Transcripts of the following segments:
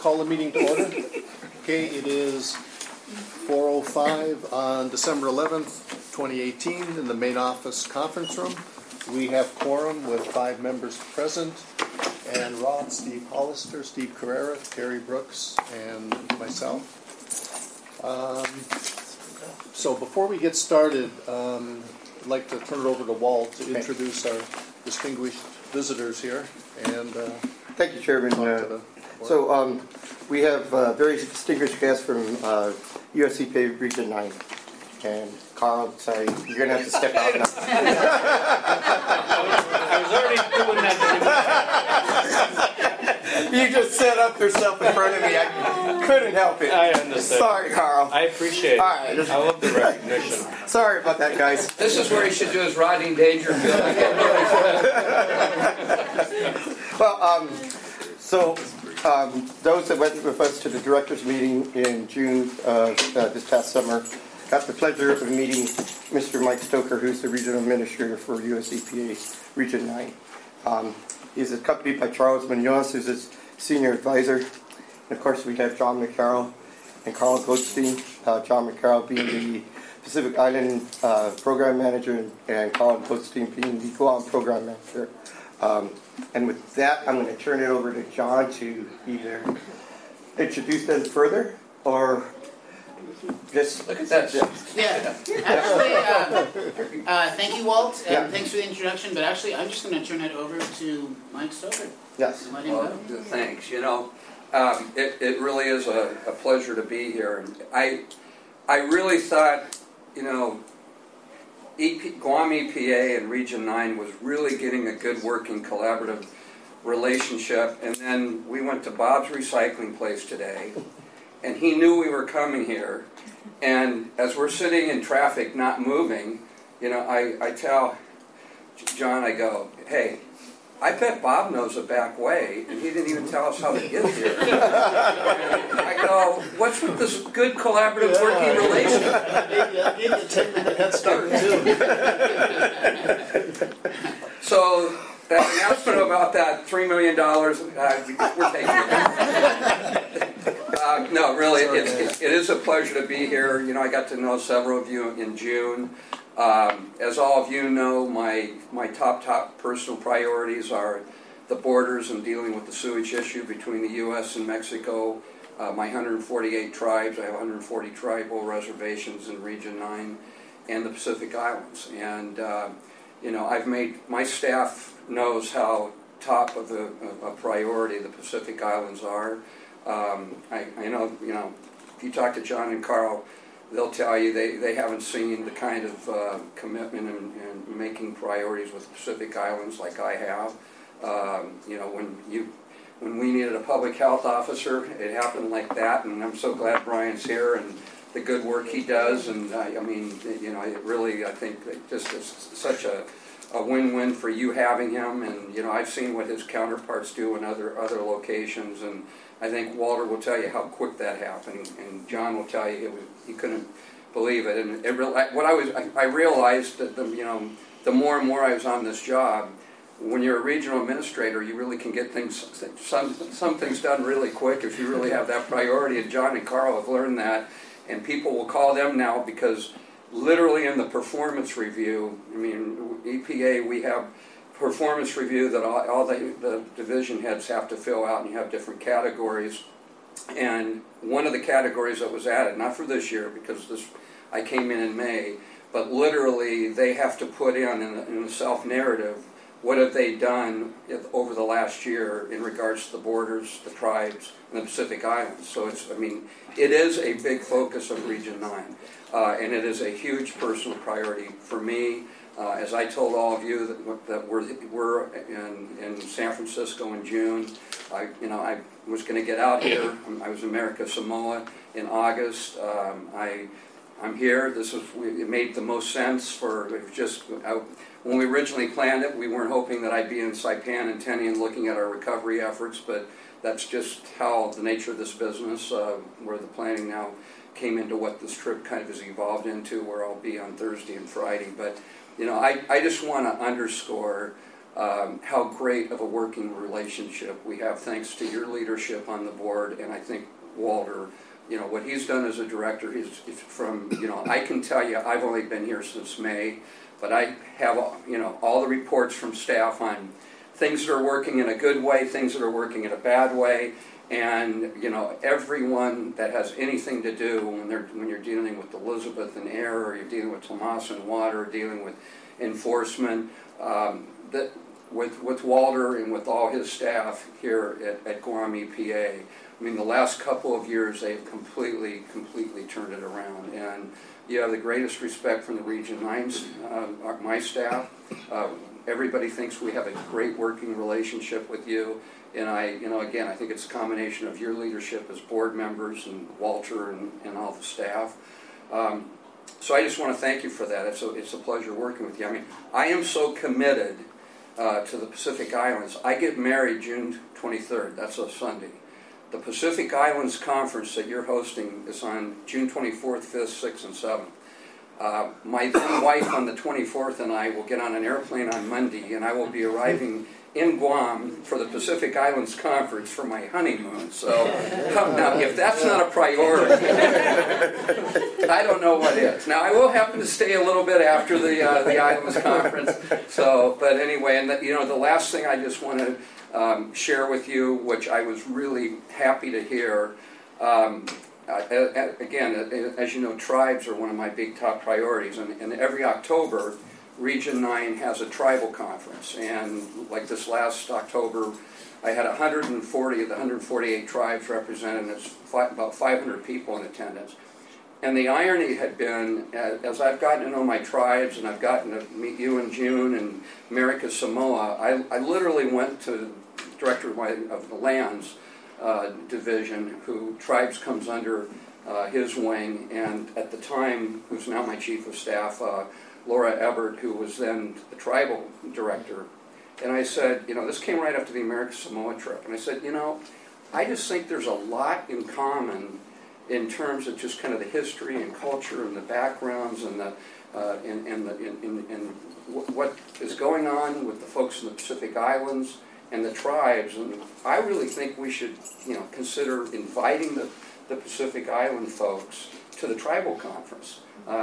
call the meeting to order. Okay, it is 4:05 on December 11th, 2018 in the main office conference room. We have quorum with 5 members present, and Rod, Steve Hollister, Steve Carrera, Terry Brooks, and myself. So before we get started, I'd like to turn it over to Walt to introduce our distinguished visitors here. And thank you, Chairman. We have very distinguished guests from US EPA Region 9. And Carl, sorry, you're going to have to step out now. I was already doing that. You just set up yourself in front of me. I couldn't help it. I understand. Sorry, Carl. I appreciate it. All right. I love the recognition. Sorry about that, guys. This is where he should do his Rodney Dangerfield. Well, those that went with us to the directors' meeting in June this past summer got the pleasure of meeting Mr. Mike Stoker, who's the regional administrator for US EPA Region 9. He's accompanied by Charles Munoz, who's his senior advisor. And of course, we have John McCarroll and Carl Goldstein. John McCarroll being the Pacific Island program manager, and Carl Goldstein being the Guam program manager. And with that, I'm going to turn it over to John to either introduce them further or just Look at that. Yeah, actually, thank you, Walt, and thanks for the introduction, but actually, I'm just going to turn it over to Mike Stoker. Yes. And let him Well, go. thanks. You know, it really is a pleasure to be here. I really thought, you know, Guam EPA and Region 9 was really getting a good working collaborative relationship, and then we went to Bob's Recycling Place today, and he knew we were coming here, and as we're sitting in traffic not moving, you know, I tell John, I go, hey, I bet Bob knows the back way, and he didn't even tell us how to get here. And I go, what's with this good collaborative working relationship? gave you a 10-minute head start, too. So that announcement about that $3 million, we're taking it. No, really, it is a pleasure to be here. You know, I got to know several of you in June. As all of you know, my top personal priorities are the borders and dealing with the sewage issue between the U.S. and Mexico. My 148 tribes, I have 140 tribal reservations in Region 9 and the Pacific Islands. And, you know, my staff knows how top of a priority the Pacific Islands are. I know, you know, if you talk to John and Carl, they'll tell you they haven't seen the kind of commitment and making priorities with the Pacific Islands like I have. You know, when we needed a public health officer, it happened like that, and I'm so glad Brian's here and the good work he does. And I mean, you know, it really, I think, it just is such a win-win for you having him. And you know, I've seen what his counterparts do in other locations, and I think Walter will tell you how quick that happened, and John will tell you he couldn't believe it. And I realized that the more and more I was on this job, when you're a regional administrator, you really can get some things done really quick if you really have that priority. And John and Carl have learned that, and people will call them now because literally in the performance review, I mean, EPA, we have performance review that all the division heads have to fill out, and you have different categories. And one of the categories that was added, not for this year because I came in May, but literally they have to put in the self-narrative, what have they done over the last year in regards to the borders, the tribes, and the Pacific Islands. So it is a big focus of Region 9, and it is a huge personal priority for me. As I told all of you that we're in San Francisco in June, I was going to get out here. I was in America Samoa in August. I'm here. It made the most sense for when we originally planned it. We weren't hoping that I'd be in Saipan and Tinian looking at our recovery efforts, but that's just how the nature of this business, where the planning now came into what this trip kind of has evolved into, where I'll be on Thursday and Friday. But you know, I just want to underscore how great of a working relationship we have thanks to your leadership on the board, and I think Walter, you know, what he's done as a director, he's from, you know, I can tell you, I've only been here since May, but I have, you know, all the reports from staff on things that are working in a good way, things that are working in a bad way, and, you know, everyone that has anything to do when you're dealing with Elizabeth and Air, or you're dealing with Tomas and Water, dealing with enforcement, that with Walter and with all his staff here at Guam EPA, I mean, the last couple of years they've completely turned it around, and you have the greatest respect from the Region 9's, my staff. Everybody thinks we have a great working relationship with you, and again, I think it's a combination of your leadership as board members and Walter and all the staff. So I just want to thank you for that. It's a pleasure working with you. I mean, I am so committed to the Pacific Islands. I get married June 23rd. That's a Sunday. The Pacific Islands Conference that you're hosting is on June 24th, 5th, 6th, and 7th. My then wife on the 24th and I will get on an airplane on Monday, and I will be arriving in Guam for the Pacific Islands Conference for my honeymoon. So now, if that's not a priority, I don't know what is. Now, I will happen to stay a little bit after the Islands Conference. So, but anyway, and the last thing I just want to share with you, which I was really happy to hear. Again, as you know, tribes are one of my big top priorities, and every October, Region 9 has a tribal conference, and like this last October, I had 140 of the 148 tribes represented, and it's about 500 people in attendance. And the irony had been, as I've gotten to know my tribes, and I've gotten to meet you in June and America Samoa, I literally went to the director of the lands division, who tribes comes under his wing, and at the time, who's now my chief of staff, Laura Ebert, who was then the tribal director. And I said, this came right after the America Samoa trip, and I said, I just think there's a lot in common in terms of just kind of the history and culture and the backgrounds and what is going on with the folks in the Pacific Islands and the tribes. And I really think we should, consider inviting the Pacific Island folks to the tribal conference.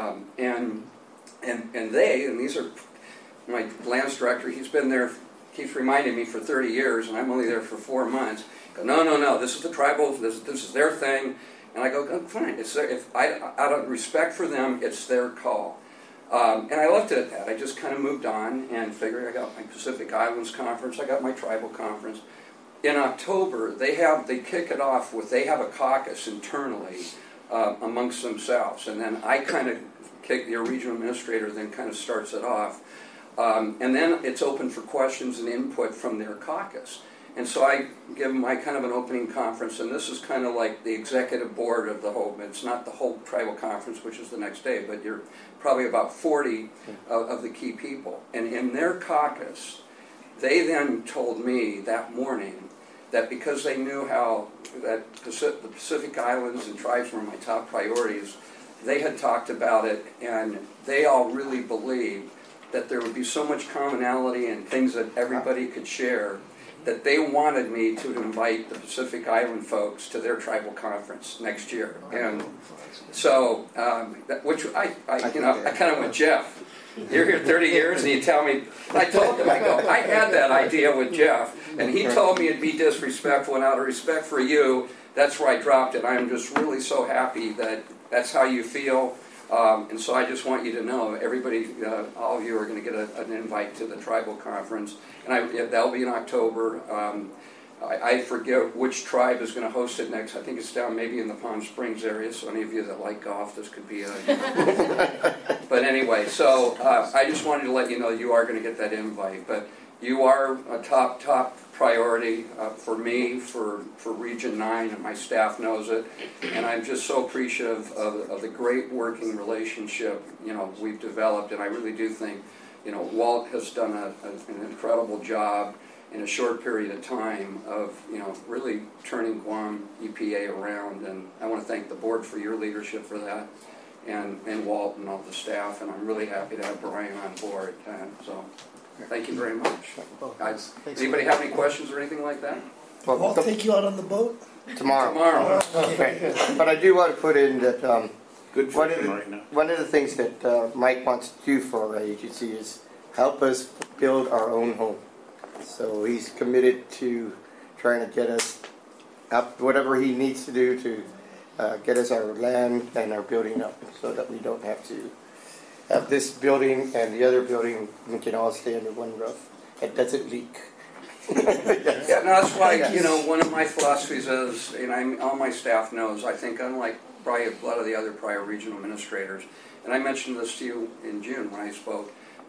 And these are my lands director. He's been there, keeps reminding me, for 30 years, and I'm only there for 4 months. Go, no, this is the tribal. This is their thing. And I go, fine. It's their, out of respect for them, it's their call. And I left it at that. I just kind of moved on and figured I got my Pacific Islands conference. I got my tribal conference. In October, they kick it off with, they have a caucus internally amongst themselves. And then I kind of your regional administrator then kind of starts it off. And then it's open for questions and input from their caucus. And so I give them my kind of an opening conference, and this is kind of like the executive board of the whole, it's not the whole tribal conference, which is the next day, but you're probably about 40 of the key people. And in their caucus, they then told me that morning that because they knew how that the Pacific Islands and tribes were my top priorities, they had talked about it, and they all really believed that there would be so much commonality and things that everybody could share that they wanted me to invite the Pacific Island folks to their tribal conference next year. And so, which I kind of went, Jeff, you're here 30 years and you tell me, I told him, I had that idea with Jeff, and he told me it'd be disrespectful, and out of respect for you, that's where I dropped it. I'm just really so happy that that's how you feel. And so I just want you to know, everybody, all of you are going to get an invite to the tribal conference, and that'll be in October. I forget which tribe is going to host it next. I think it's down maybe in the Palm Springs area, so any of you that like golf, this could be a... But anyway, so I just wanted to let you know you are going to get that invite. But you are a top priority for me, for Region 9, and my staff knows it. And I'm just so appreciative of the great working relationship we've developed. And I really do think Walt has done an incredible job in a short period of time of really turning Guam EPA around. And I want to thank the board for your leadership for that, and Walt and all the staff. And I'm really happy to have Brian on board. So Thank you very much. Oh, Guys, thanks. anybody have any questions or anything like that? Well, I'll take you out on the boat. tomorrow. Tomorrow. Okay. But I do want to put in that Good one of fishing the, right now. one of the things that Mike wants to do for our agency is help us build our own home. So he's committed to trying to get us up, whatever he needs to do to get us our land and our building up, so that we don't have to have this building and the other building, we can all stay under one roof. It doesn't leak. Yeah, no, that's why, you know, one of my philosophies is, and all my staff knows, I think unlike probably a lot of the other prior regional administrators, and I mentioned this to you in June when I spoke,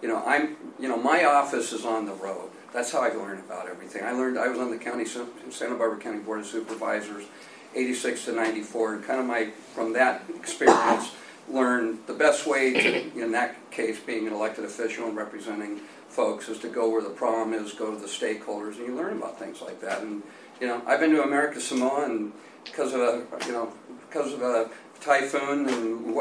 my office is on the road. That's how I learned about everything. I was on the Santa Barbara County Board of Supervisors, 86 to 94, and kind of from that experience, learned the best way to, in that case, being an elected official and representing folks, is to go where the problem is, go to the stakeholders, and you learn about things like that. And I've been to America Samoa, and because of a typhoon and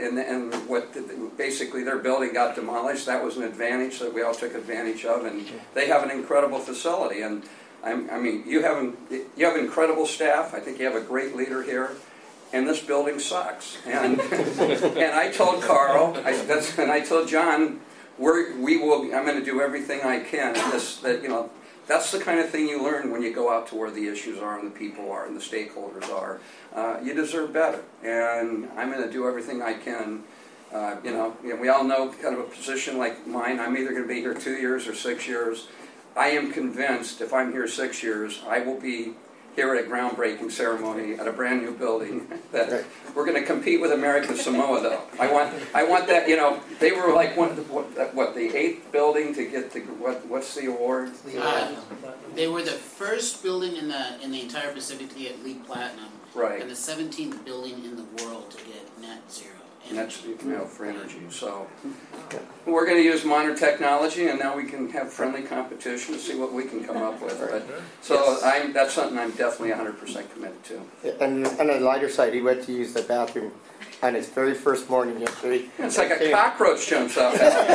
what basically their building got demolished, that was an advantage that we all took advantage of, and they have an incredible facility. And I mean, you have incredible staff. I think you have a great leader here. And this building sucks. And and I told Carl, and I told John, I'm going to do everything I can. And that's the kind of thing you learn when you go out to where the issues are and the people are and the stakeholders are. You deserve better, and I'm going to do everything I can. We all know kind of a position like mine. I'm either going to be here 2 years or 6 years. I am convinced if I'm here 6 years, I will be here at a groundbreaking ceremony at a brand new building. That we're going to compete with American Samoa, though. I want that. They were like the 8th building to get the what's the award? They were the first building in the entire Pacific to get LEED Platinum, Right. and the 17th building in the world to get net zero. And that's for energy. So we're going to use modern technology, and now we can have friendly competition to see what we can come up with. That's something I'm definitely 100% committed to. And on the lighter side, he went to use the bathroom on his very first morning yesterday. It's like a cockroach jumps out.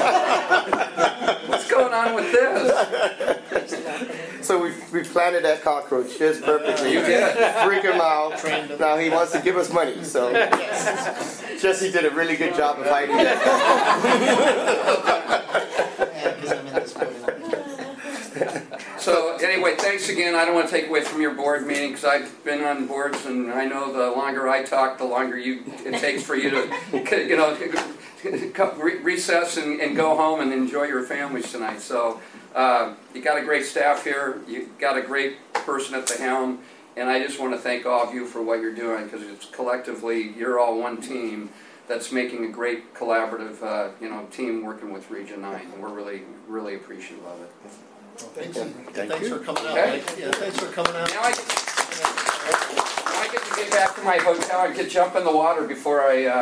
What's going on with this? So we planted that cockroach just perfectly. You did. Freak him out. Now he wants to give us money. So Jesse did a really good job of hiding it. So anyway, thanks again. I don't want to take away from your board meeting because I've been on boards, and I know the longer I talk, the longer it takes for you to recess and go home and enjoy your families tonight. So you got a great staff here. You got a great person at the helm, and I just want to thank all of you for what you're doing, because it's collectively you're all one team that's making a great collaborative team working with Region 9, and we're really, really appreciative of it. Thanks for coming out. Okay. Yeah, thanks for coming out. Now I get to get back to my hotel and jump in the water before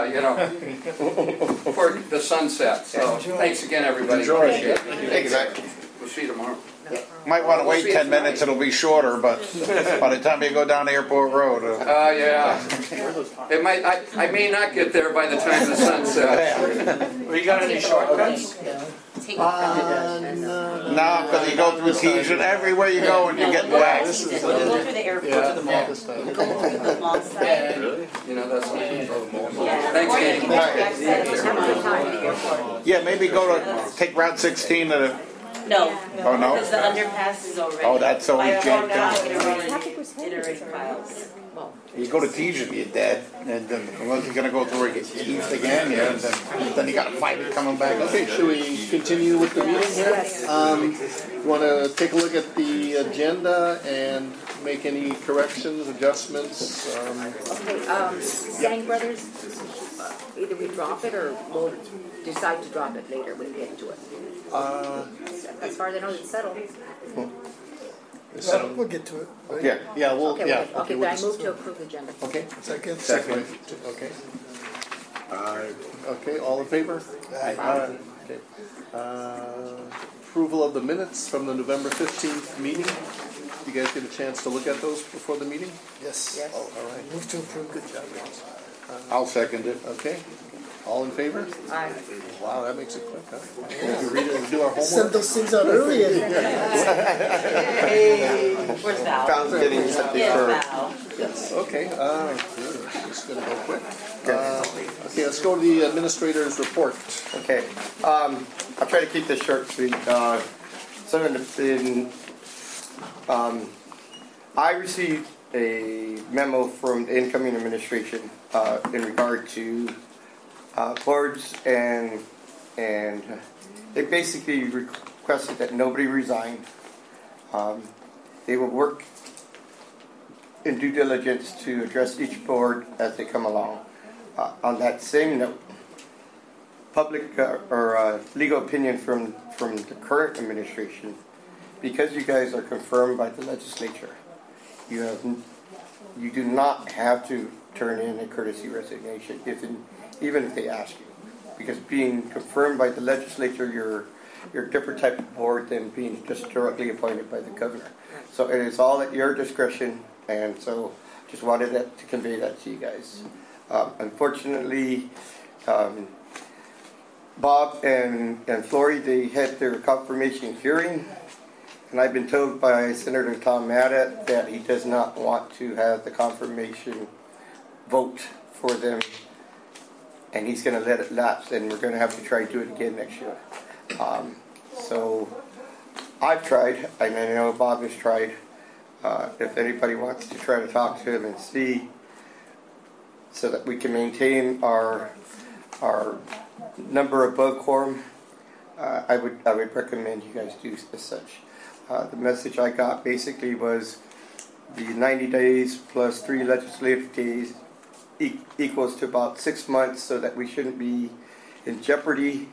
before the sun sets. So thanks again, everybody. Enjoy. Appreciate it. Exactly. We'll see you tomorrow. Might want to We'll wait see you 10 tonight. minutes, it'll be shorter, but by the time you go down Airport Road. Yeah. I may not get there by the time the sun sets. Well, you got any shortcuts? No, because you go through Tejan, everywhere you go and you get wet. Go through the airport. This time. Go through the long side. That's Yeah. Thanks, Or you Katie. can access have a good time at the airport. Yeah, maybe take Route 16 to the, No. Oh, no? Because the underpass is already. Oh, that's always By jammed now, down. it already piles. you go to Tejan, you're dead. And then, unless you're going to go through it east again, yeah, and then you got to fight it coming back. Okay, should we continue with the meeting here? You want to take a look at the agenda and make any corrections, adjustments? Sang Brothers, either we drop it or we'll decide to drop it later when we get to it. As far as I know, it's settled. We'll get to it. Yeah, Okay, but I move to approve the agenda. Okay. Second. Second. Okay. Okay, all in favor? Aye. Okay. Approval of the minutes from the November 15th meeting. You guys get a chance to look at those before the meeting? Yes. Oh, all right. Move to approve. Good job, guys. I'll second it. Okay. All in favor? Aye. Wow, that makes it quick, huh? We read it and do our Send homework. those things out early. Where's Val? Val's getting something Yes, for. Val. Yes, okay, it's gonna go quick. Okay, let's go to the administrator's report. Okay, I'll try to keep this short, sweet. I received a memo from the incoming administration in regard to boards, and they basically requested that nobody resign. They will work in due diligence to address each board as they come along. On that same note, public or legal opinion from the current administration, because you guys are confirmed by the legislature, you do not have to turn in a courtesy resignation even if they ask you, because being confirmed by the legislature, you're a different type of board than being just directly appointed by the governor. So it is all at your discretion, and so just wanted to convey that to you guys. Unfortunately, Bob and Flory, they had their confirmation hearing, and I've been told by Senator Tom Maddox that he does not want to have the confirmation vote for them, and he's going to let it lapse, and we're going to have to try to do it again next year. So I've tried, and I know Bob has tried. If anybody wants to try to talk to him and see, so that we can maintain our number above quorum, I would recommend you guys do as such. The message I got basically was the 90 days plus 3 legislative days equals to about 6 months, so that we shouldn't be in jeopardy.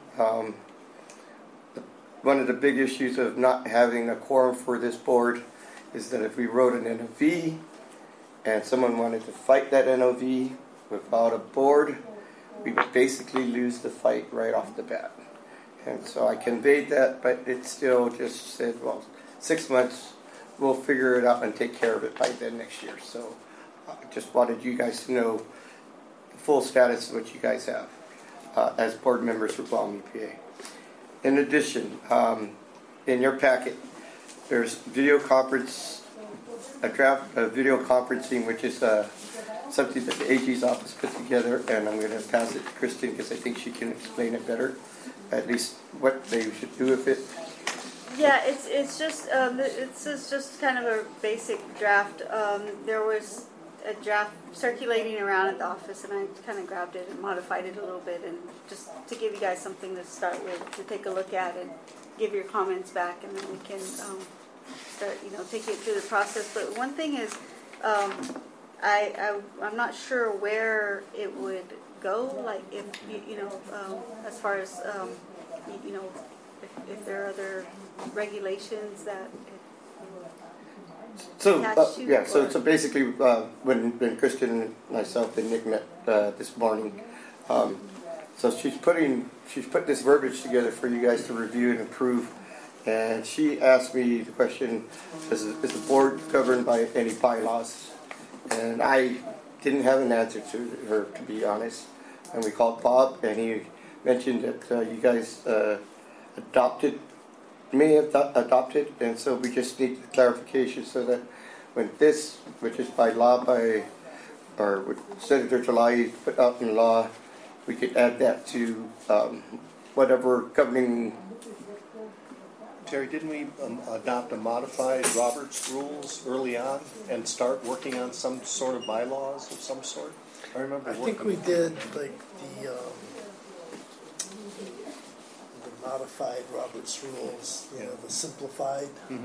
One of the big issues of not having a quorum for this board is that if we wrote an NOV and someone wanted to fight that NOV without a board, we would basically lose the fight right off the bat. And so I conveyed that, but it still just said, well, 6 months, we'll figure it out and take care of it by then next year. So I just wanted you guys to know the full status of what you guys have as board members for Guam EPA. In addition, in your packet, there's video conference, a draft of video conferencing, which is something that the AG's office put together, and I'm going to pass it to Kristen because I think she can explain it better, at least what they should do with it. Yeah, it's just this is just kind of a basic draft. There was a draft circulating around at the office, and I kind of grabbed it and modified it a little bit, and just to give you guys something to start with, to take a look at and give your comments back, and then we can start, take it through the process. But one thing is, I'm not sure where it would go, like if as far as if there are other regulations that. So so basically, when Kristen and myself and Nick met this morning, so she's put this verbiage together for you guys to review and approve, and she asked me the question: is the board governed by any bylaws? And I didn't have an answer to her, to be honest. And we called Bob, and he mentioned that you guys may have adopted, and so we just need clarification so that when this, which is by law, or what Senator July put out in law, we could add that to whatever governing. Terry, didn't we adopt a modified Roberts rules early on and start working on some sort of bylaws of some sort? I remember. I think we did like the modified Roberts rules, the simplified.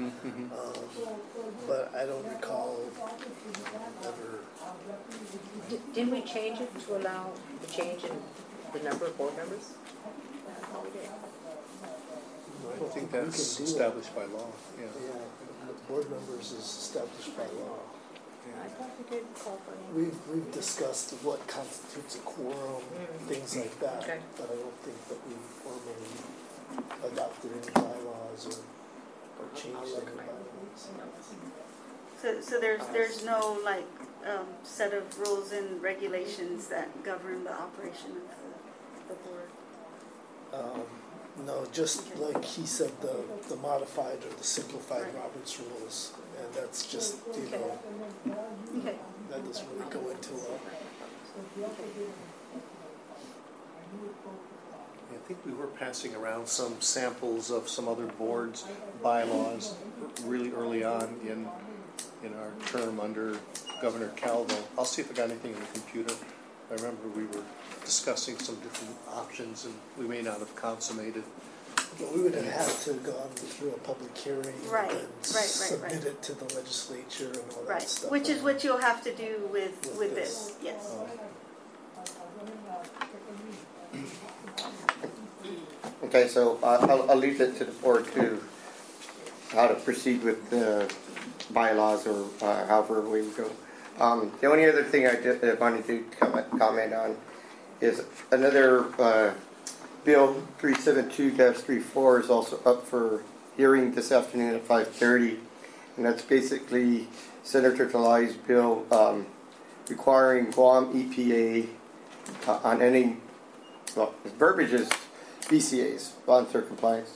But I don't recall ever. Didn't we change it to allow the change in the number of board members? We did. I don't think that's established by law. Yeah, board members is established by law. I thought we did call for it. We've discussed what constitutes a quorum, things like that, Okay. but I don't think that we formally adopted any bylaws or changed any bylaws. So there's no set of rules and regulations that govern the operation of the board? No, just like he said, the modified or the simplified Right. Roberts rules, and that's just, Okay. Okay. that doesn't really go into I think we were passing around some samples of some other boards' bylaws really early on in our term under Governor Calvo. I'll see if I got anything in the computer. I remember we were discussing some different options, and we may not have consummated. But we would have had to gone through a public hearing Right, and right, submit right. it to the legislature and all that Right, stuff. which is what you'll have to do with With this, yes. Okay, so I'll leave it to the board to how to proceed with the bylaws or however we go. The only other thing I wanted to comment on is another Bill 372-34 is also up for hearing this afternoon at 5:30, and that's basically Senator Talai's bill requiring Guam EPA on any, well, his verbiage is VCAs, volunteer compliance,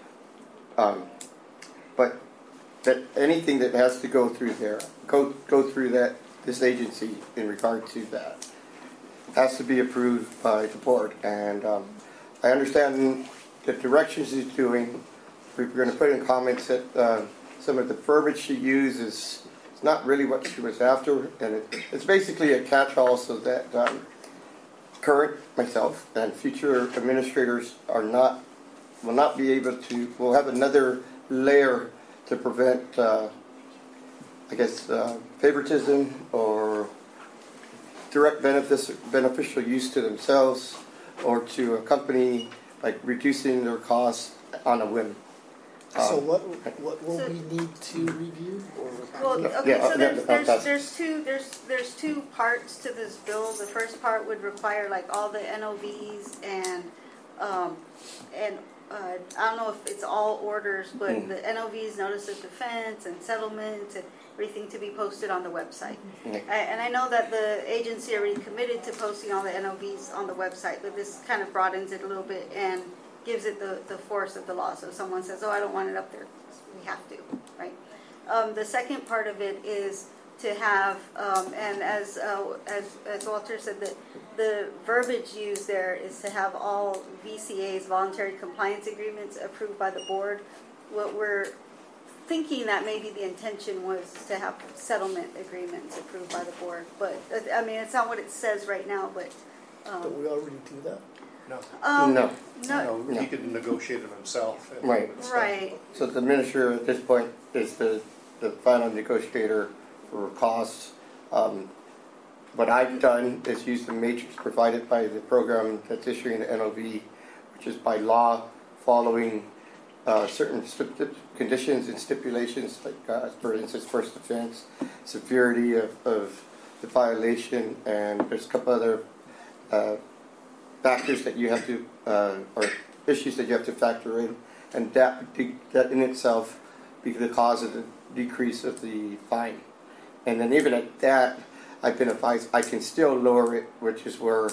but that anything that has to go through there, go through this agency in regard to that, has to be approved by the board. And I understand the directions he's doing. We're going to put in comments that some of the verbiage she uses is not really what she was after, and it's basically a catch-all so that current myself and future administrators will not be able to, will have another layer to prevent, favoritism or direct beneficial use to themselves or to a company, like reducing their costs on a whim. So what will we need to review or Well, approve? okay, Yeah, so that's- there's two parts to this bill. The first part would require like all the NOVs and I don't know if it's all orders, but the NOVs, notice of defense and settlements and everything to be posted on the website. And I know that the agency already committed to posting all the NOVs on the website, but this kind of broadens it a little bit and gives it the force of the law. So if someone says, oh, I don't want it up there, we have to, right? The second part of it is to have, and as Walter said, the verbiage used there is to have all VCAs, voluntary compliance agreements, approved by the board. What we're thinking that maybe the intention was to have settlement agreements approved by the board, but I mean it's not what it says right now. But Don't we already do that? No. No, he could negotiate it himself. And Right. it's Right. So the minister at this point is the final negotiator for costs. What I've done is use the matrix provided by the program that's issuing the NOV, which is by law following certain conditions and stipulations, like for instance, first offense, severity of the violation, and there's a couple other factors that you have to, or issues that you have to factor in, and that in itself be the cause of the decrease of the fine. And then even at that, I've been advised I can still lower it, which is where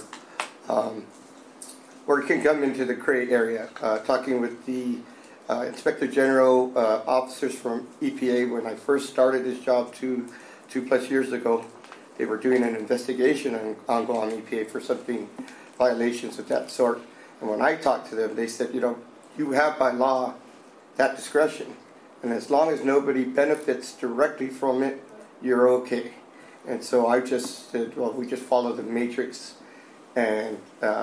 it can come into the gray area. Talking with the Inspector General officers from EPA when I first started this job two plus years ago, they were doing an investigation on Guam EPA for something, violations of that sort. And when I talked to them, they said, you have by law that discretion. And as long as nobody benefits directly from it, you're okay. And so I just said, well, we just follow the matrix, and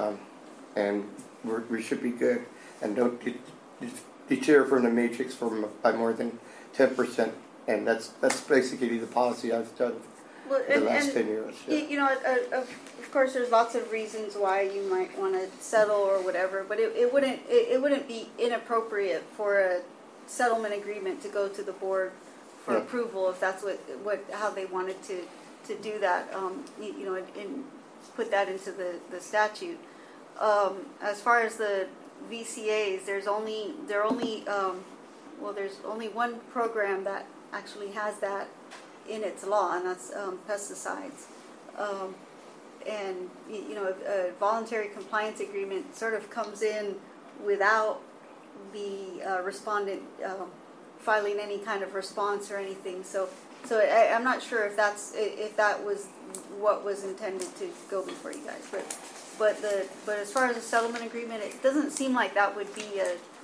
we should be good, and don't deter from the matrix by more than 10%. And that's basically the policy I've done for the last 10 years. Yeah. Of course, there's lots of reasons why you might want to settle or whatever, but it wouldn't be inappropriate for a settlement agreement to go to the board for approval if that's how they wanted to do that. And put that into the statute. As far as the VCAs, there's only one program that actually has that in its law, and that's pesticides. and you know, a voluntary compliance agreement sort of comes in without the respondent filing any kind of response or anything. So I'm not sure if that was what was intended to go before you guys. But as far as a settlement agreement, it doesn't seem like that would be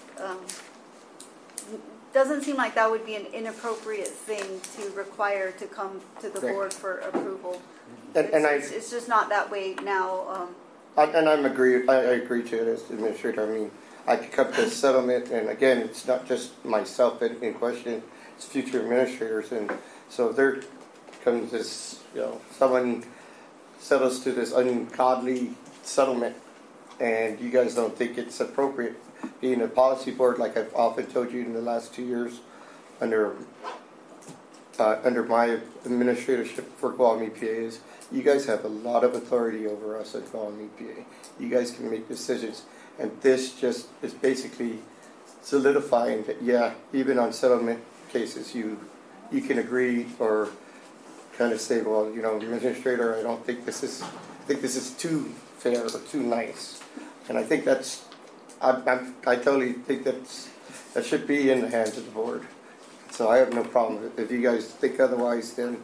an inappropriate thing to require to come to the board for approval. It's just not that way now. I agree to it as administrator. I mean, I could come to a settlement, and again, it's not just myself in question; it's future administrators, and so there comes this, you know, someone settles to this ungodly settlement, and you guys don't think it's appropriate. Being a policy board, like I've often told you in the last 2 years, under my administratorship for Guam EPA, is you guys have a lot of authority over us at Guam EPA. You guys can make decisions, and this just is basically solidifying that, yeah, even on settlement cases, you can agree or kind of say, well, you know, administrator, I think this is too fair or too nice, and I think that's. I totally think that should be in the hands of the board. So I have no problem. If you guys think otherwise, then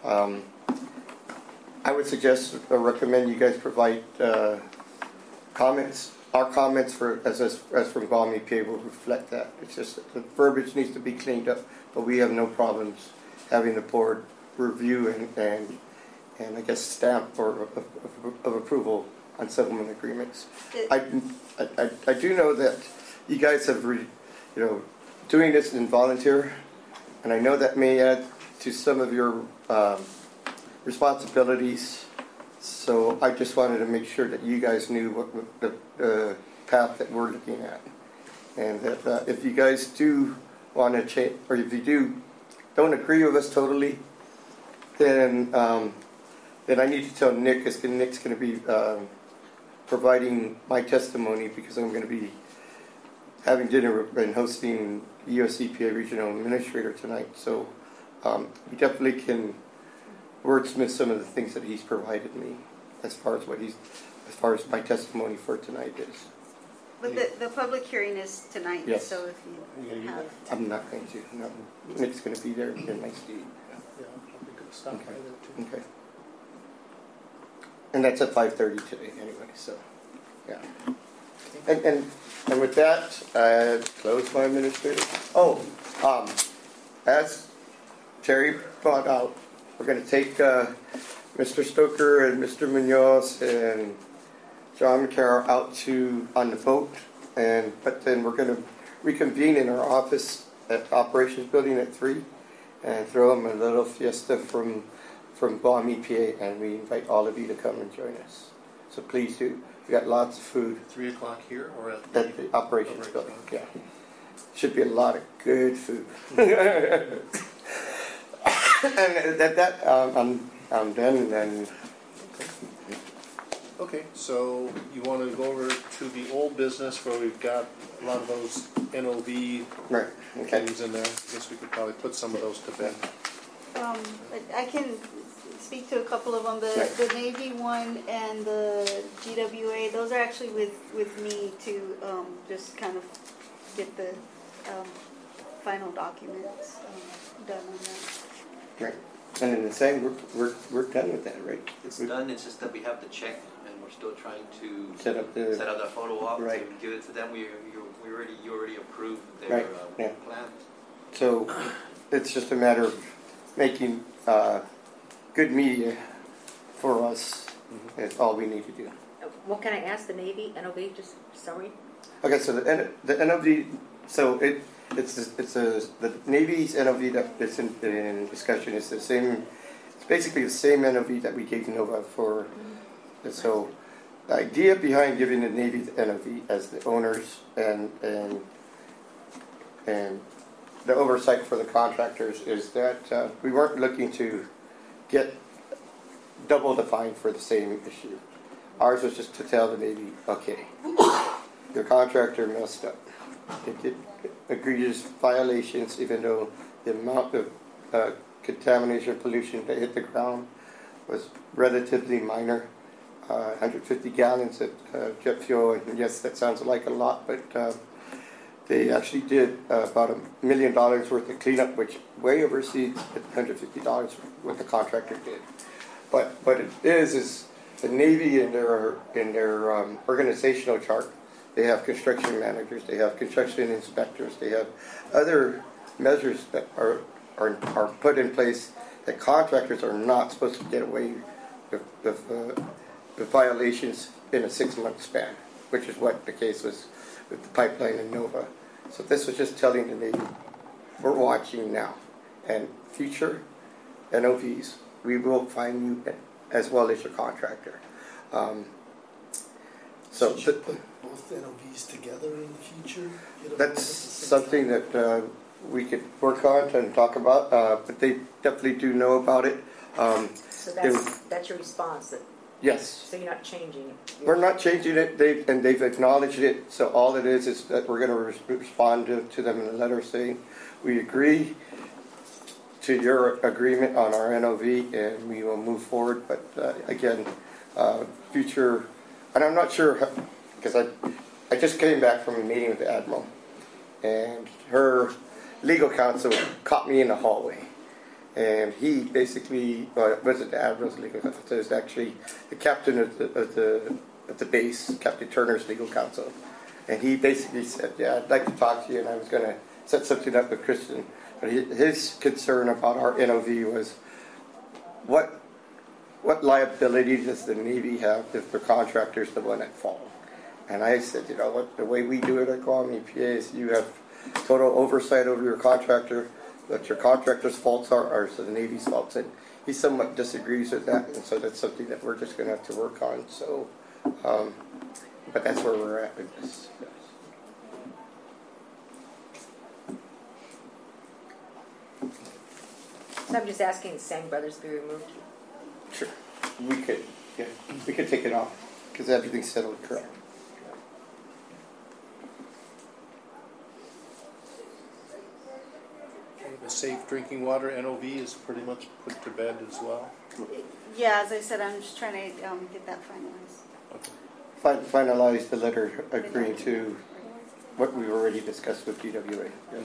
I would suggest or recommend you guys provide comments. Our comments as from Guam EPA will reflect that. It's just the verbiage needs to be cleaned up, but we have no problems having the board review and I guess stamp of approval on settlement agreements. I do know that you guys have, doing this in volunteer, and I know that may add to some of your responsibilities. So I just wanted to make sure that you guys knew what the path that we're looking at, and that if you guys do want to change, or if you don't agree with us totally, then I need to tell Nick, because Nick's going to be providing my testimony, because I'm going to be having dinner and hosting US EPA Regional Administrator tonight. So we definitely can wordsmith some of the things that he's provided me as far as my testimony for tonight is. But the public hearing is tonight, yes. So if you have... I'm not going to. No. Nick's going to be there in my seat. Yeah, I'll be good. Stop by there too. Okay. And that's at 5:30 today anyway, so, yeah. And with that, I close my administrator. Oh, as Terry brought out, we're going to take Mr. Stoker and Mr. Munoz and John McCarroll out on the boat, but then we're going to reconvene in our office at Operations Building at 3 and throw them a little fiesta from Guam EPA, and we invite all of you to come and join us. So please do. We got lots of food. 3 o'clock here or at the Operations Building? Yeah. Should be a lot of good food. And I'm done. And then. Okay, so you want to go over to the old business where we've got a lot of those NOV things in there. I guess we could probably put some of those to bed. I can speak to a couple of them. The Navy one and the GWA, those are actually with me to just kind of get the final documents done on that. Right. And in the same, we're done with that, right? It's done. It's just that we have to check, and we're still trying to set up the photo op right. to give it to them. You already approved their plan. So it's just a matter of making good media for us. Mm-hmm. Is all we need to do. What can I ask the Navy NOV? Just summary. Okay, so the NOV. So it's the Navy's NOV that's in discussion is the same. It's basically the same NOV that we gave NOVA for. Mm-hmm. So the idea behind giving the Navy the NOV as the owners and the oversight for the contractors is that we weren't looking to get double the fine for the same issue. Ours was just to tell the Navy, okay, your contractor messed up. It did egregious violations, even though the amount of contamination, pollution that hit the ground was relatively minor. 150 gallons of jet fuel. And yes, that sounds like a lot, but they actually did about $1 million worth of cleanup, which way oversees $150 what the contractor did. But what it is the Navy in their organizational chart, they have construction managers, they have construction inspectors, they have other measures that are put in place that contractors are not supposed to get away with violations in a 6-month span, which is what the case was with the pipeline in Nova. So this was just telling the Navy, we're watching now, and future NOVs, we will find you as well as your contractor. So you put both NOVs together in the future? That's something that we could work on and talk about, but they definitely do know about it. So that's your response. Yes. So you're not changing it. We're not changing it. They've acknowledged it. So all it is that we're going to respond to them in a letter saying we agree to your agreement on our NOV, and we will move forward. But again, future, and I'm not sure because I just came back from a meeting with the Admiral, and her legal counsel caught me in the hallway. And he basically wasn't the Admiral's legal counsel. It was actually the captain of the base, Captain Turner's legal counsel. And he basically said, "Yeah, I'd like to talk to you." And I was going to set something up with Kristen. But his concern about our NOV was, what liability does the Navy have if the contractor's the one at fault? And I said, you know what, the way we do it at Guam EPA is you have total oversight over your contractor. What your contractor's faults are the Navy's faults, and he somewhat disagrees with that, and so that's something that we're just going to have to work on. So, but that's where we're at with this. Yes. So I'm just asking the Sang brothers be removed. Sure, we could take it off because everything's settled correct. The safe drinking water NOV is pretty much put to bed as well. Yeah, as I said, I'm just trying to get that finalized. Okay. Finalize the letter agreeing to what we've already discussed with DWA. Yes. Okay.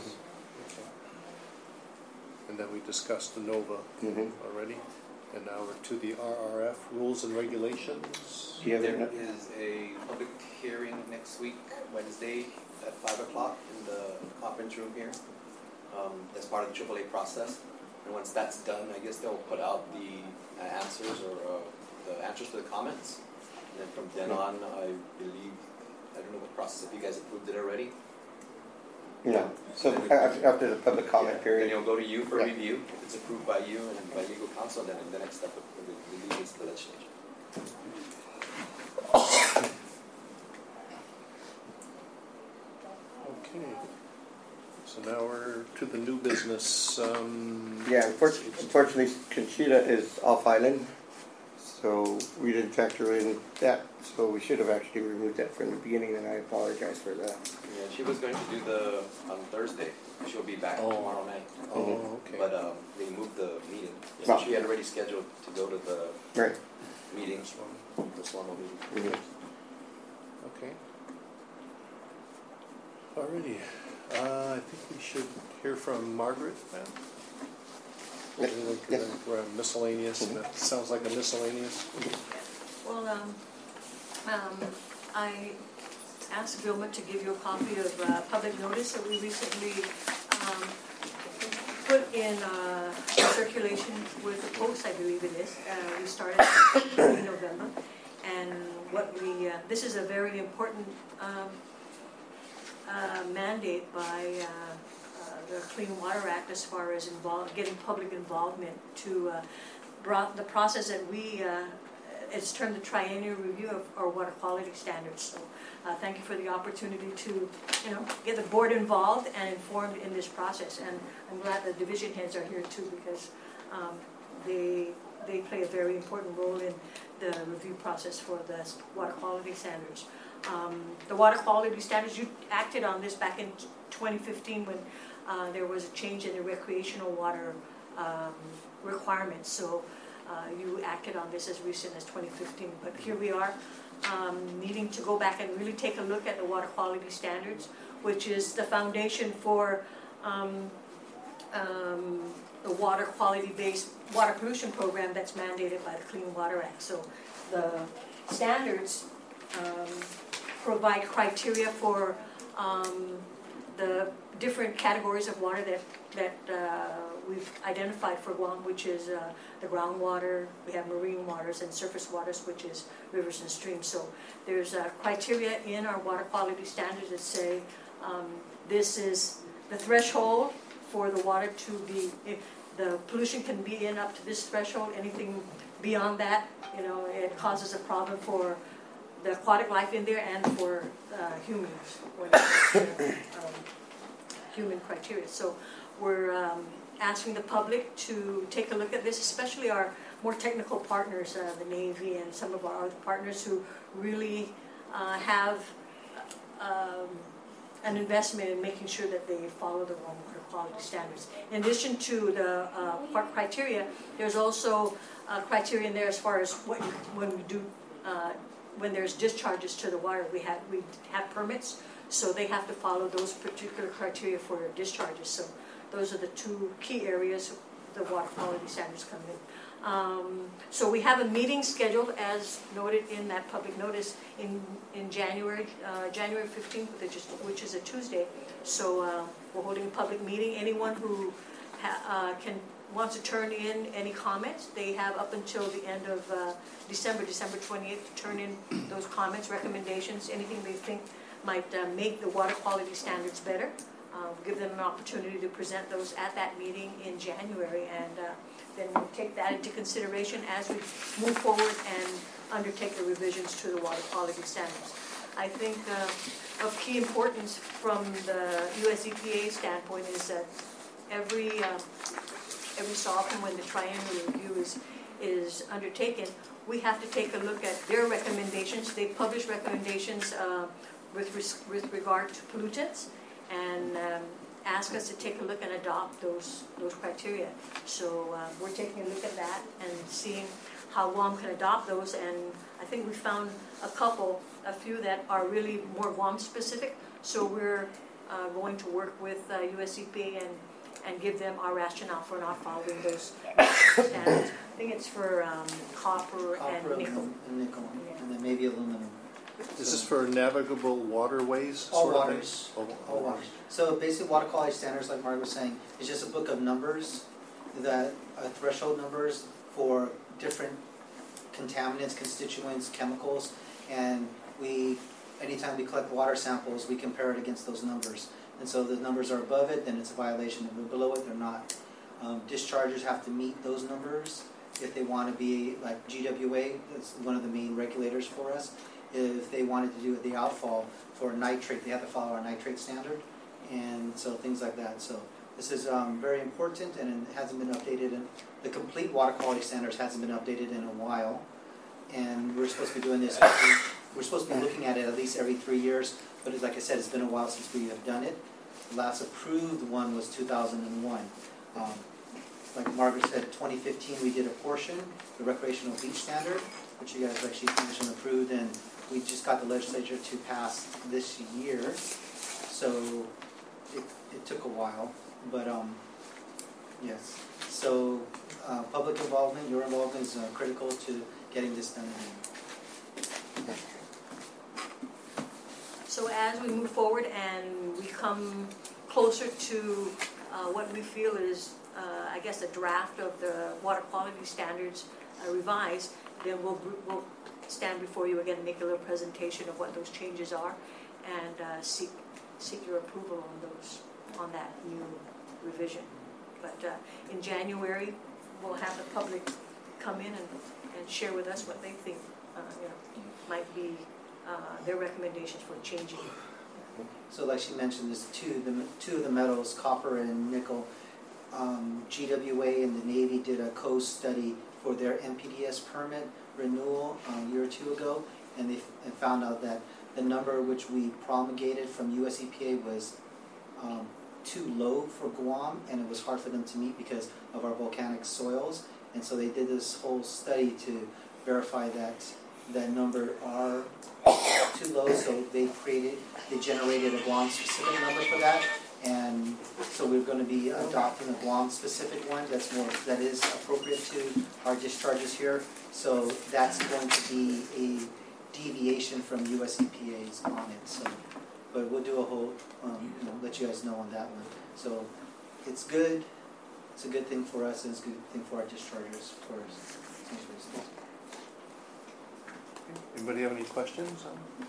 And then we discussed the NOVA already. And now we're to the RRF rules and regulations. Yeah, there is a public hearing next week, Wednesday at 5 o'clock in the conference room here. As part of the AAA process, and once that's done, I guess they'll put out the answers or the answers to the comments, and then from then on, I don't know what process, if you guys approved it already. Yeah, so after the public comment period. Then it'll go to you for review. If it's approved by you and by legal counsel, then the next step will lead to the legislature. Okay. So now we're to the new business. Yeah, unfortunately, Conchita is off island, so we didn't factor in that. So we should have actually removed that from the beginning, and I apologize for that. Yeah, she was going to do on Thursday. She'll be back tomorrow night. Oh, okay. But they moved the meeting. So she had already scheduled to go to the meeting, the formal meeting. Okay. Alrighty. I think we should hear from Margaret now. We're miscellaneous, and that sounds like a miscellaneous. Well, I asked Vilma to give you a copy of public notice that we recently put in circulation with the Post, I believe it is. We started in November, and this is a very important mandate by the Clean Water Act as far as getting public involvement to the process that it's termed the triennial review of our water quality standards. So thank you for the opportunity to get the board involved and informed in this process. And I'm glad the division heads are here too, because they play a very important role in the review process for the water quality standards. The water quality standards, you acted on this back in 2015 when there was a change in the recreational water requirements. So you acted on this as recent as 2015. But here we are, needing to go back and really take a look at the water quality standards, which is the foundation for the water quality-based water pollution program that's mandated by the Clean Water Act. So the standards provide criteria for the different categories of water that we've identified for Guam, which is the groundwater, we have marine waters, and surface waters, which is rivers and streams. So there's criteria in our water quality standards that say this is the threshold for the water to be, if the pollution can be in up to this threshold. Anything beyond that, it causes a problem for the aquatic life in there and for humans, when it comes to, human criteria. So we're asking the public to take a look at this, especially our more technical partners, the Navy and some of our other partners who really have an investment in making sure that they follow the water quality standards. In addition to the criteria, there's also criteria in there as far as when there's discharges to the water. We have permits, so they have to follow those particular criteria for discharges. So those are the two key areas the water quality standards come in. So we have a meeting scheduled, as noted in that public notice, in January 15th, which is a Tuesday. So we're holding a public meeting. Anyone who wants to turn in any comments, they have up until the end of December 28th, to turn in those comments, recommendations, anything they think might make the water quality standards better. Give them an opportunity to present those at that meeting in January, and then we'll take that into consideration as we move forward and undertake the revisions to the water quality standards. I think of key importance from the US EPA standpoint is that every so often when the triennial review is undertaken, we have to take a look at their recommendations. They publish recommendations with regard to pollutants, and ask us to take a look and adopt those criteria. So we're taking a look at that and seeing how Guam can adopt those, and I think we found a few that are really more Guam specific. So we're going to work with US EPA and give them our rationale for not following those standards. I think it's for copper and nickel. And nickel, and then maybe aluminum. Is this for navigable waterways? All sort of waters. thing? All waters. So basic water quality standards, like Margaret was saying, is just a book of numbers that are threshold numbers for different contaminants, constituents, chemicals, and anytime we collect water samples, we compare it against those numbers. And so the numbers are above it, then it's a violation. If they're below it, they're not. Dischargers have to meet those numbers if they want to be, like GWA, that's one of the main regulators for us. If they wanted to do the outfall for nitrate, they have to follow our nitrate standard, and so things like that. So this is very important, and it hasn't been updated. And the complete water quality standards hasn't been updated in a while, and we're supposed to be doing this. We're supposed to be looking at it at least every 3 years, but like I said, it's been a while since we have done it. The last approved one was 2001. Like Margaret said, 2015 we did a portion, the recreational beach standard, which you guys actually finished and approved, and we just got the legislature to pass this year, so it took a while, but yes. So public involvement, your involvement is critical to getting this done. So as we move forward and we come closer to what we feel is, I guess, a draft of the water quality standards revised, then we'll stand before you again and make a little presentation of what those changes are, and seek your approval on that new revision. But in January, we'll have the public come in and share with us what they think might be their recommendations for changing it. So like she mentioned, there's two of the metals, copper and nickel. GWA and the Navy did a co-study for their MPDS permit renewal a year or two ago, and they found out that the number which we promulgated from US EPA was too low for Guam, and it was hard for them to meet because of our volcanic soils, And so they did this whole study to verify that that number are too low, so they generated a Guam-specific number for that. And so we're going to be adopting a Guam-specific one that is appropriate to our discharges here. So that's going to be a deviation from US EPA's on it. So, but we'll do a whole, let you guys know on that one. So it's good. It's a good thing for us, and it's a good thing for our dischargers. Anybody have any questions?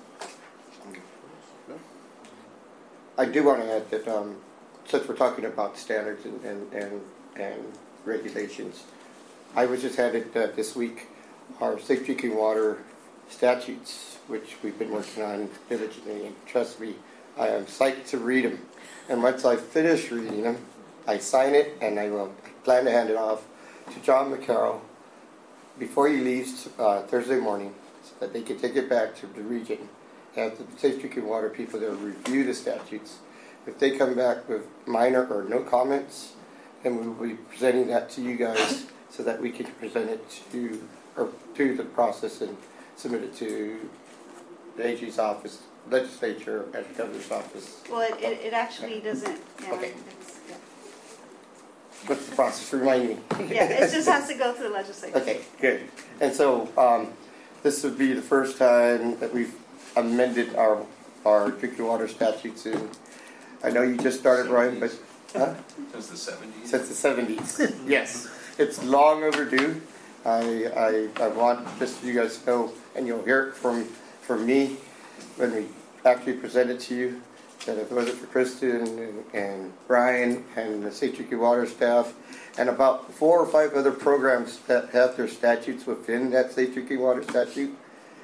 No? I do want to add that since we're talking about standards and regulations, I was just handed this week our safe drinking water statutes, which we've been working on diligently, and trust me, I am psyched to read them. And once I finish reading them, I sign it, and I will plan to hand it off to John McCarroll before he leaves Thursday morning, so that they can take it back to the region, have the safe drinking water people there review the statutes. If they come back with minor or no comments, then we will be presenting that to you guys so that we can present it to the process and submit it to the AG's office, legislature, and the governor's office. Well, it actually doesn't. Yeah, Okay. What's the process? Remind me. Yeah, it just has to go through the legislature. Okay, good. And so this would be the first time that we've amended our drinking water statutes. And I know you just started, Ryan, but since the 70s. Since the 70s, yes. It's long overdue. I want just you guys to know, and you'll hear it from me when we actually present it to you, that if it wasn't for Kristen and Brian and the Safe Drinking Water staff and about 4 or 5 other programs that have their statutes within that Safe Drinking Water statute,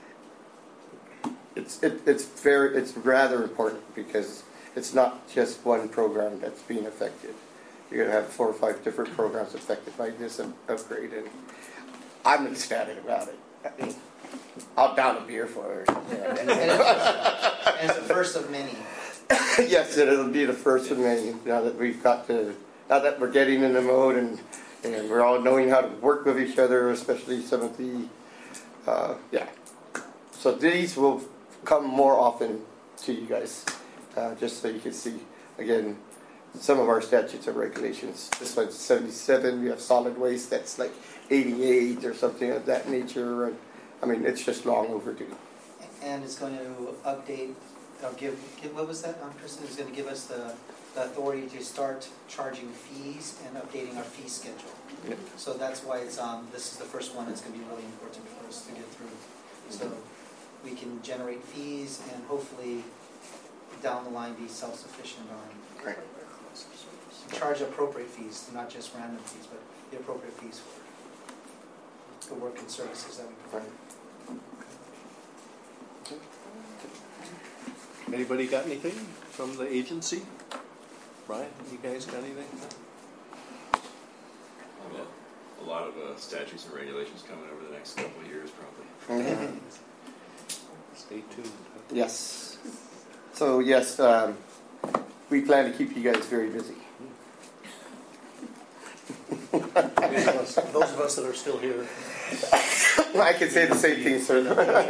it's rather important because it's not just one program that's being affected. You're going to have 4 or 5 different programs affected by this upgrade, and I'm ecstatic about it. I mean, I'll down a beer for her. And it's the first of many. Yes, it'll be the first of many. Now that we're getting in the mode and we're all knowing how to work with each other, especially some of the, So these will come more often to you guys, just so you can see, again, some of our statutes and regulations. This one's 77. We have solid waste that's like 88 or something of that nature. And I mean, it's just long overdue. And it's going to update, give what was that, Kristen? It's going to give us the authority to start charging fees and updating our fee schedule. Yeah. So that's why it's this is the first one that's going to be really important for us to get through. So we can generate fees and hopefully down the line be self-sufficient on Right. charge appropriate fees, not just random fees, but the appropriate fees for the work and services that we provide. Anybody got anything from the agency? Brian, you guys got anything? Well, a lot of statutes and regulations coming over the next couple of years, probably. Mm-hmm. Stay tuned. Yes. So yes, we plan to keep you guys very busy. Those of us that are still here. I can say the same thing, sir.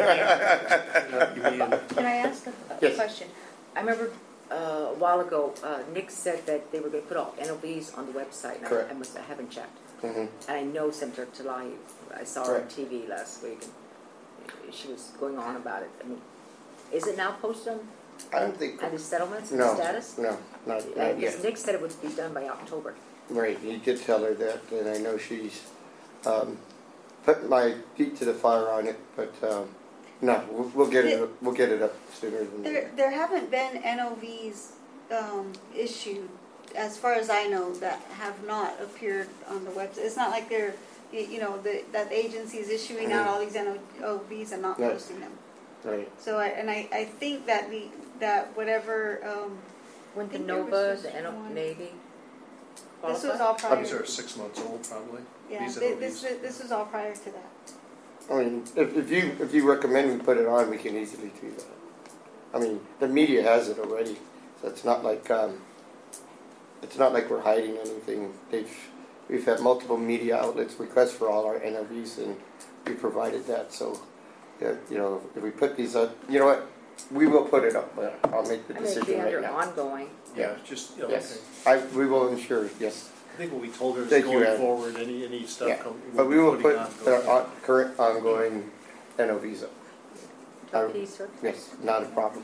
Can I ask a Yes. question? I remember a while ago, Nick said that they were going to put all NOVs on the website. And Correct. I haven't checked. Mm-hmm. And I know Senator Talai, I saw her on TV last week, and she was going on about it. I mean, is it now posted on I don't think. the settlements and No, status? no, not yet. Because Nick said it would be done by October. Right, you did tell her that, and I know she's put my feet to the fire on it, but no, we'll get it. We'll get it up sooner than There haven't been NOVs issued, as far as I know, that have not appeared on the website. It's not like they're, that the agency is issuing out all these NOVs and not No. posting them. Right. So I think that whatever When I the think there was Nova, just the one. Navy. this was all prior. These are 6 months old, probably. Yeah, These this was all prior to that. I mean, if you recommend we put it on, we can easily do that. I mean, the media has it already, so it's not like we're hiding anything. we've had multiple media outlets request for all our NOVs, and we provided that. So, yeah, you know, if we put these up, you know what? We will put it up. But I'll make the I mean, it'd decision be right under now. ongoing. Yeah, just, you know, Yes, okay. we will ensure. Yes, I think what we told her is Thank you, going Ed. forward, any stuff. yeah. coming, But we will putting put on the current ongoing NOVs up. Deputy Clerk? Yes, not a problem.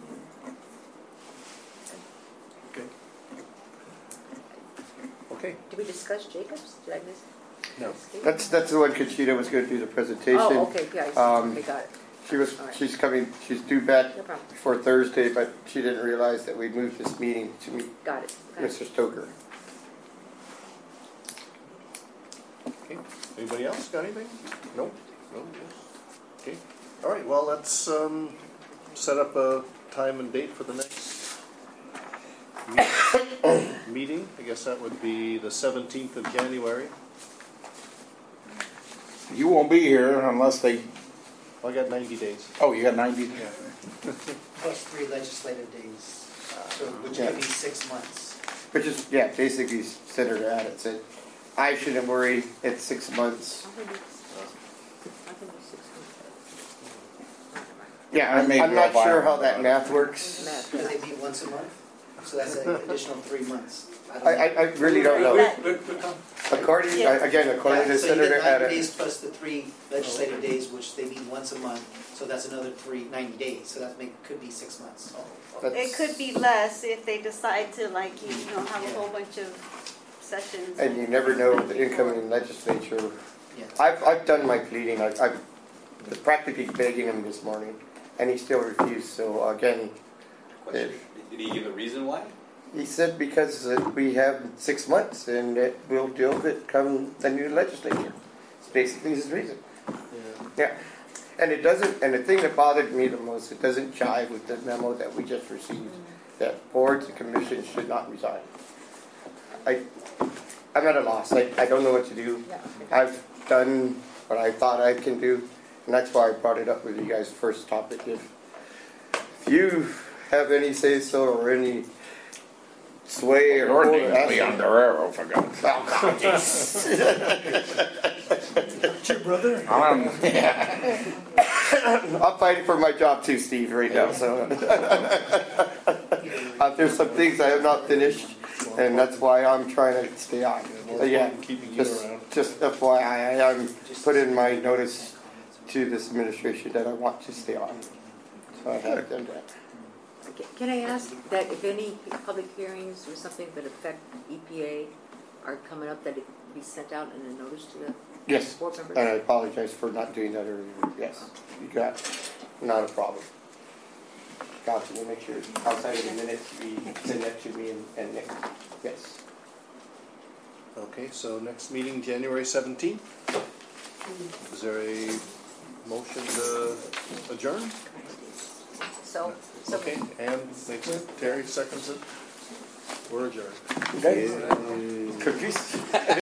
Okay, Did we discuss Jacobs? Did I miss? no. That's the one Conchita was going to do the presentation. Oh, okay, yeah, I see. Okay, got it. She's coming. She's due back No problem. for Thursday, but she didn't realize that we moved this meeting to meet Got it. Mr. Stoker. Okay, anybody else got anything? Nope. No, yes. Okay, all right, well, let's set up a time and date for the next meeting. I guess that would be the 17th of January. You won't be here unless they, I got 90 days. oh, you got 90? Yeah. Plus 3 legislative days, so which Yeah. could be 6 months. Which is, yeah, basically centered at it. Said, I shouldn't worry. It's 6 months. I can do 6 months. Yeah, That may I'm be not all sure fine. how that math works. Because they meet once a month, so that's an additional 3 months. don't know. I really don't know. According, Yeah. According Yeah, to so you Senator get 90 Adams. days plus the 3 legislative days, which they meet once a month, so that's another 90 days, so that could be 6 months. It could be less if they decide to like, you know, have a whole bunch of sessions. And you never know with the incoming legislature. Yeah. I've done my pleading. I was practically begging him this morning, and he still refused. So again, Question, did he give a reason why? he said because we have 6 months and that we'll deal with it come the new legislature. It's basically his reason. Yeah. And it doesn't, and the thing that bothered me the most, it doesn't jive with the memo that we just received, that boards and commissions should not resign. I'm at a loss. I don't know what to do. Yeah. I've done what I thought I can do, and that's why I brought it up with you guys first topic. If you have any say so or any sway or Your name's Leon Guerrero, for God's sake. Your brother? Yeah. I'm fighting for my job too, Steve, right now. So there's some things I have not finished, and that's why I'm trying to stay on. But yeah, just FYI, I'm putting my notice to this administration that I want to stay on. So I have done that. Can I ask that if any public hearings or something that affect EPA are coming up, that it be sent out in a notice to the Yes, board members? and I apologize for not doing that earlier. Yes, you got it. Not a problem. Gotcha, we'll make sure outside of the minutes, we send that to me and Nick. Yes. Okay, so next meeting, January 17th. Is there a motion to adjourn? So Okay, Ann makes it, Terry seconds it. We're adjourned. Okay. Cookies.